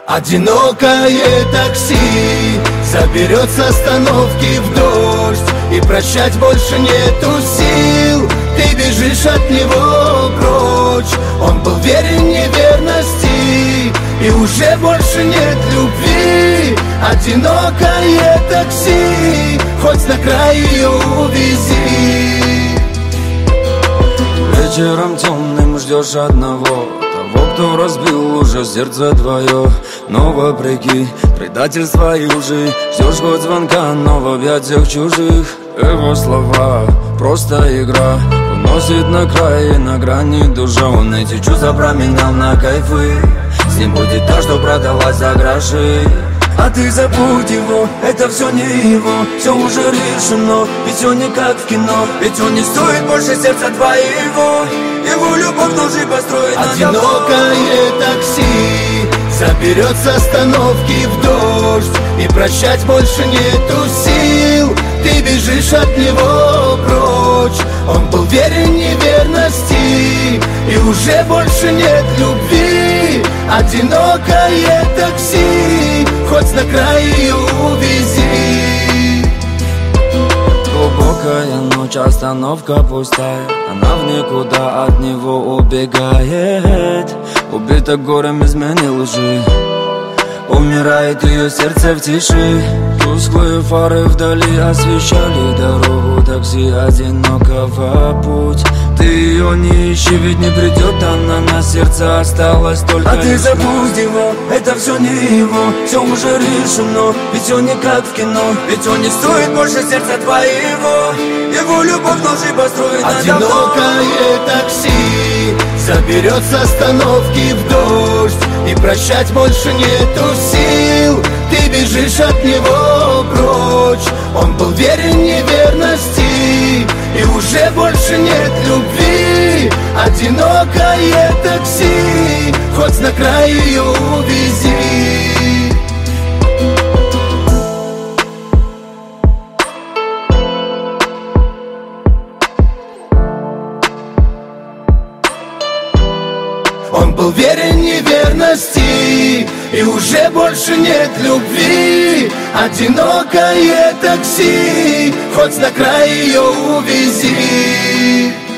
Одинокое такси заберет с остановки в дождь, и прощать больше нету сил. Ты бежишь от него прочь. Он был верен неверности, и уже больше нет любви. Одинокое такси, хоть на край ее увези. Вечером темным ждешь одного, того, кто разбил уже сердце твое. Но вопреки предательства и лжи ждешь хоть звонка, но в объятиях чужих. Его слова просто игра, уносит на край и на грани душа. Он эти чувства променял на кайфы, с ним будет то, что продалась за гроши. А ты забудь его, это все не его, все уже решено, ведь все не как в кино. Ведь он не стоит больше сердца твоего, его любовь должны построить. Одинокое такси заберет с остановки в дождь, и прощать больше нету сил. Ты бежишь от него прочь. Он был верен неверности, и уже больше нет любви. Одинокое такси, хоть на край ее увези. Глубокая ночь, остановка пустая, она в никуда от него убегает. Убита горем измены лжи, умирает ее сердце в тиши. Тусклые фары вдали освещали дорогу такси одинокого путь. Ты ее не ищи, ведь не придет она, на сердце осталось только. А ты забудь его, это все не его, все уже решено, ведь все не как в кино. Ведь он не стоит больше сердца твоего, его любовь должны построить. Одинокое такси заберет с остановки в дождь, и прощать больше нету сил. Ты бежишь от него прочь. Он был верен неверности, и уже больше нет любви. Одинокое такси, хоть на край ее увези. Он был верен неверности, и уже больше нет любви. Одинокое такси, хоть на край ее увези.